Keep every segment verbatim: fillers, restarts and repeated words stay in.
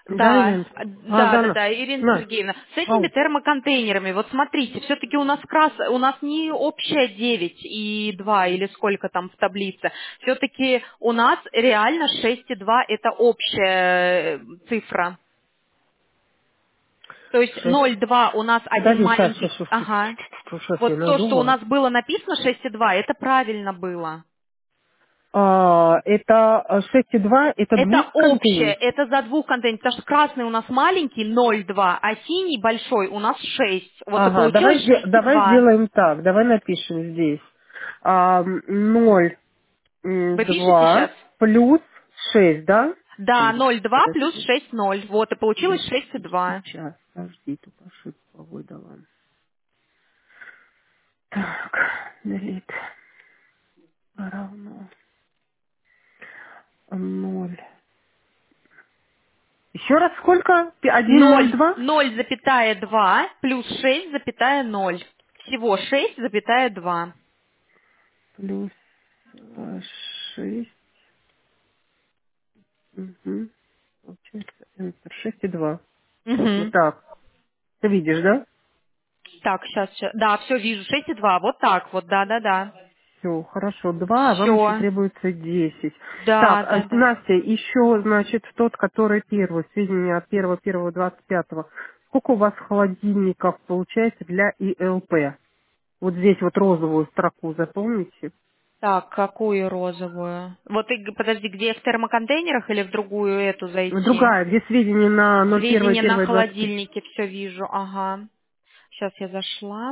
Да, Да, Ирина? А, да, да, Зана. да, Ирина На. Сергеевна. С этими Ау. термоконтейнерами, вот смотрите, все-таки у нас крас, у нас не общая девять и два или сколько там в таблице. Все-таки у нас реально шесть и два это общая э, цифра. То есть Шесть. ноль и два у нас один Подожди, сейчас, сейчас, маленький. сейчас, Ага. сейчас я Вот то, найду что у вас. нас было написано шесть и два, это правильно было. А, это а, шесть и два, это Это общее, двухконтейнер. это за двух контейнеров, потому что красный у нас маленький ноль и два, а синий большой у нас шесть. Вот и Ага, получилось давай, сде- шесть и давай два. сделаем так. Давай напишем здесь. А, ноль, м, Вы пишете два сейчас? плюс шесть, да? Да, Ой, ноль и два плюс подожди. шесть ноль. Вот, и получилось шесть и Подожди, два. сейчас. Подожди, тут ошибку выдала. Так, delete равно ноль. Еще раз сколько? Один ноль Ноль, два ноль запятая два плюс шесть запятая ноль. Всего шесть запятая два. плюс э, шесть. Угу. Получается enter шесть и два. Вот Угу. так. Ты видишь, да? Так, сейчас, сейчас. Да, все вижу. Шесть и два. Вот так вот, да-да-да. Все, хорошо. Два, а вам еще Все. требуется десять. Так, Да, а, да, да. Настя, еще, значит, тот, который первый, сведения от первого первого двадцать пятого. Сколько у вас холодильников получается для И Л П? Вот здесь вот розовую строку запомните. Так, какую розовую? Вот и г- подожди, где в термоконтейнерах или в другую эту зайти? Другая, где сведения на ноль первое Сведения на первое двадцать пятое. холодильнике все вижу, ага. Сейчас я зашла.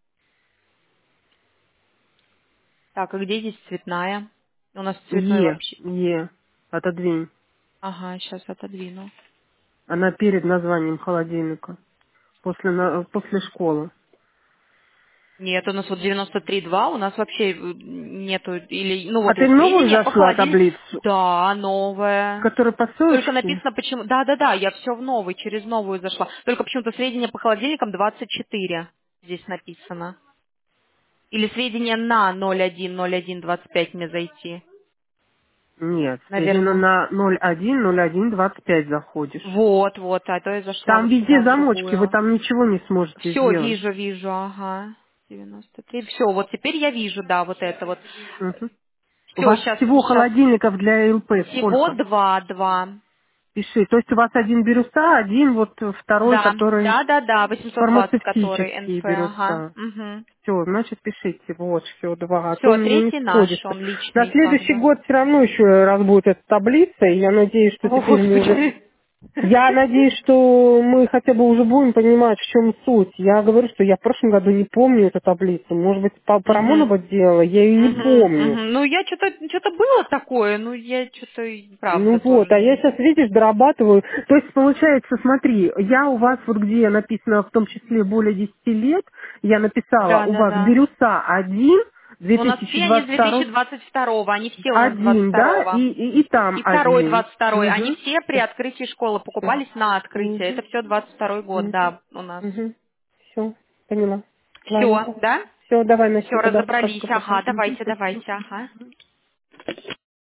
Так, а где здесь цветная? У нас цветной Е, вообще. Е, отодвинь. Ага, сейчас отодвину. Она перед названием холодильника. После, на- после школы. Нет, у нас вот девяносто три два, у нас вообще э, нету, или, ну А вот ты в новую сведения по зашла холодильнику. таблицу, Да, новая. которая по Только ссылочке? написано почему... Да-да-да, я все в новый, через новую зашла. Только почему-то сведения по холодильникам двадцать четыре здесь написано. Или сведения на ноль один ноль один двадцать пять мне зайти. Нет, сведения Наверное. на ноль один ноль один двадцать пять заходишь. Вот, вот, а то я зашла Там вот везде сюда в замочки, вы другую. там ничего не сможете Все, сделать. вижу, вижу, ага. девяносто три. Все, вот теперь я вижу, да, вот это вот. Мгм. У Все, вас сейчас, всего сейчас. холодильников для Л П Всего сколько? два, два. Пиши. То есть у вас один бирюса, один вот второй, Да, который да, да, да, восемьсот двадцать, который фармацевтические эн эф, ага. бирюса. Угу. Все, значит, пишите. Вот, все, два. А то Все, мне не третий наш, сходится. он На личный, как следующий бы. год все равно еще раз будет эта таблица, и я надеюсь, что О, теперь мы уже... Господи. Я надеюсь, что мы хотя бы уже будем понимать, в чем суть. Я говорю, что я в прошлом году не помню эту таблицу. Может быть, по по Мгм. Рамонова делала, я ее не Мгм, помню. мгм. Ну, я что-то, что-то было такое, ну, я что-то, правда, Ну тоже вот, а я не... сейчас, видишь, дорабатываю. То есть, получается, смотри, я у вас, вот где написано, в том числе, более десяти лет, я написала, Да, у да, вас да. бирюса один, У нас все они с две тысячи двадцать второй, две тысячи двадцать второго, они все у нас двадцать один, да, и, второго. и, и там И второй один. двадцать второй. Они Угу. все при открытии школы Все. покупались на открытие. Угу. Это все двадцать второй год, Угу. да, у нас. Угу. Все, поняла. Все, Ладненько. да? Все, давай, Все, Настя, тогда пока разобрались. что пока. Ага, Мгм. давайте, давайте, ага.